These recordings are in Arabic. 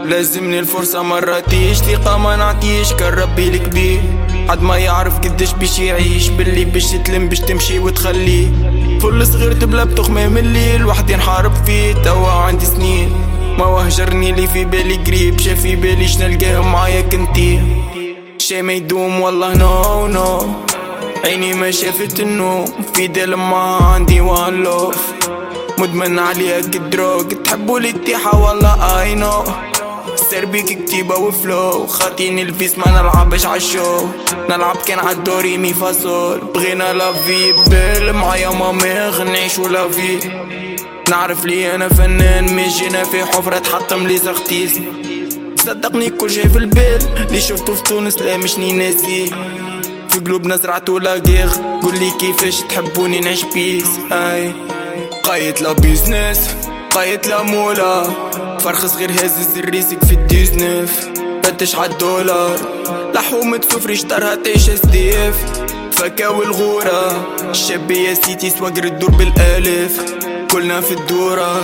لازمني الفرصة مراتيش، ثقة ما نعطيش كان ربي الكبير. حد ما يعرف قداش باش يعيش، باللي باش تلم باش تمشي وتخليه. فل صغير تبلا بتخمام الليل، وحدي نحارب فيه توا عندي سنين. ما وهجرني لي في بالي قريب، شاف في بالي شنلقاه معايا كنتي. شي ما يدوم والله نو نو، عيني ما شافت النوم. في دل ما عندي وان لوف، مدمن عليها كدروج. تحبوا لي التيحة والله اي نو، سير بيك كتيبة وفلو. خاطيني الفيس ما نلعبش عالشو، نلعب كان عالدوري مي فاصول. بغينا لافي بال معايا مامي غنعيشو لافي. نعرف لي انا فنان مش جينا في حفرة تحطم لي زغتيس. صدقني كل شي في البال اللي شفتو في تونس لا مشني ناسي. في قلوبنا زرعتو لاغيغ، قولي كيفاش تحبوني نعيش بيس. اي قايت لا بيزنس قايت لا مولا، فرخ صغير هازز الريسك في الديزنف. فتش عالدولار لحومة سفري اشترها تعيش SDF. فكا والغورة الشابية سيتي سواقر الدور بالالف. كلنا في الدورة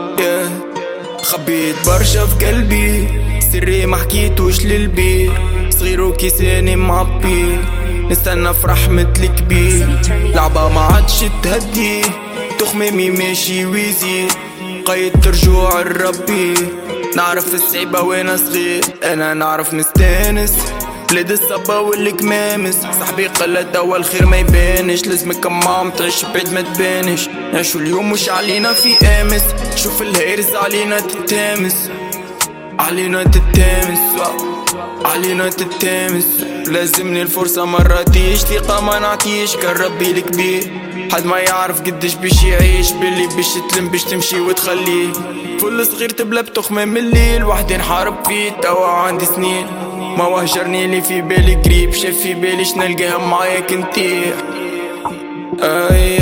خبيت برشا في قلبي، سري ما حكيتوش للبير. صغير وكيساني معبي، نستنى في رحمة الكبير. لعبة ما عادش تهدي، تخمامي ماشي ويزيد. قايد رجوع الربي، نعرف الصعيبة وانا صغير. انا نعرف نستانس بلاد الصبا والكمامس. صاحبي قال توا الخير ما يبانش، لازمك كمام تعيش بعيد ما تبانش. نعيشو اليوم مش علينا في امس، شوف الهيرز علينا تتامس. علينا تتامس علينا تتامس. لازمني الفرصة مراتيش، ثقة ما نعطيش كان ربي الكبير. حد ما يعرف قداش باش يعيش، باللي باش تلم باش تمشي وتخليه. فل صغير تبلا بتخمام الليل، وحدي نحارب فيه توا عندي سنين. ما وهجرني لي في بالي قريب، شاف في بالي شنلقاه معايا كنتي. اي